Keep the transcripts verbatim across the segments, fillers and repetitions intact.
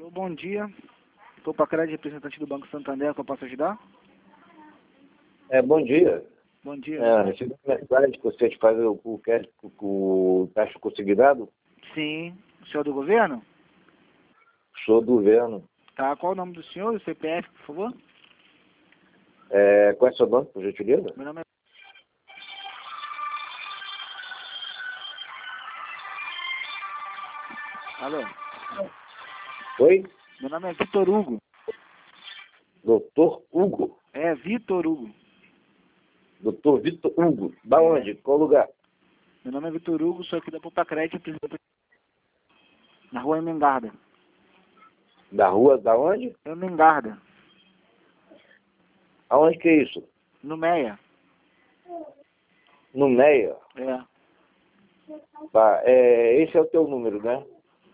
Alô, bom dia. Estou para crédito, representante do Banco Santander, que eu posso ajudar? É, bom dia. Bom dia. É, recebi uma mensagem que vocês fazem o, o, o, o taxa consignado. Sim. O senhor do governo? Sou do governo. Tá, qual o nome do senhor e o C P F, por favor? É, qual é o seu nome, por gentileza? Meu nome é... Alô? Oi? Meu nome é Vitor Hugo. Doutor Hugo. É, Vitor Hugo. Doutor Vitor Hugo. Da É. onde? Qual lugar? Meu nome é Vitor Hugo, sou aqui da Poupa Crédito, representante na rua Emengarda. Da rua, da onde? Emengarda, Aonde que é isso? no Meia. No Meia. É. Tá, é, esse é o teu número, né?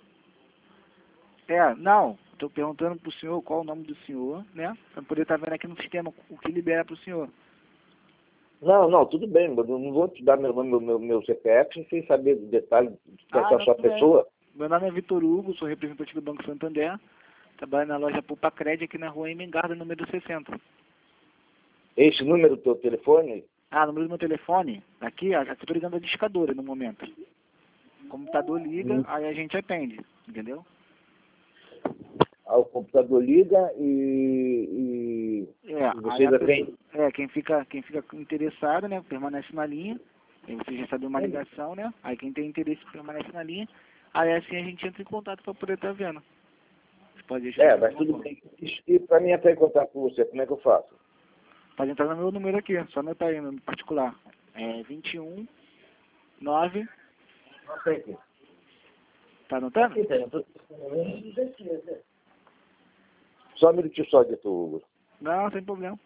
É, não. Estou perguntando pro senhor qual o nome do senhor, né? Para poder estar vendo aqui no sistema o que libera pro senhor. Não, não, tudo bem, mas eu não vou te dar meu nome, meu, meu, meu C P F sem saber do detalhe dessa Ah, não, sua tudo bem. pessoa. Meu nome é Vitor Hugo, sou representante do Banco Santander. Trabalho na loja Poupa Crédito aqui na rua Emengarda, número sessenta. Esse número do teu telefone? Ah, número do meu telefone, aqui, ó, estou ligando a discadora no momento. O computador liga, Hum. aí a gente atende, entendeu? Ao computador liga e, e, É, e aí vocês a pessoa, atendem. é, quem fica, quem fica interessado, né, permanece na linha, aí você recebe uma Hum. ligação, né, aí quem tem interesse permanece na linha, aí assim a gente entra em contato para poder estar vendo. Você pode ajudar É, de mas alguma tudo forma. bem. E para mim até contar com você, como é que eu faço? Pode entrar no meu número aqui, só anotar aí no particular. É vinte e um, nove, Não sei aqui. tá anotando? Aqui tem. eu tô- Só um minutinho só, doutor Hugo. Não, sem problema.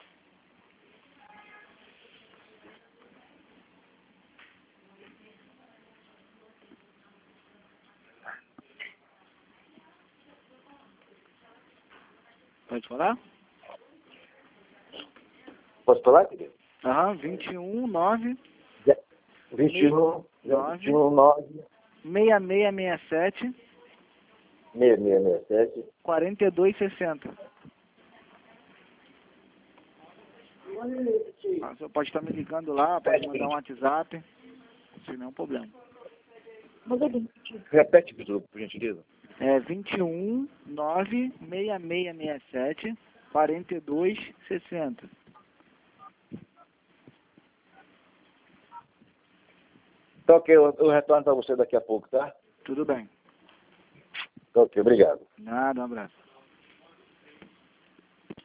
Pode falar? Posso falar, querido? Aham, vinte e um, nove, vinte e um, nove, vinte e um, nove, seis seis seis sete, seis seis seis sete. quarenta e dois sessenta. Ah, você pode estar me ligando lá, pode mandar um WhatsApp, sem nenhum problema. Repete, por por gentileza. É vinte e um, nove, seis seis seis sete, quarenta e dois sessenta. Tá ok, eu, eu retorno para você daqui a pouco, tá? Tudo bem. Tá ok, obrigado. Nada, um abraço.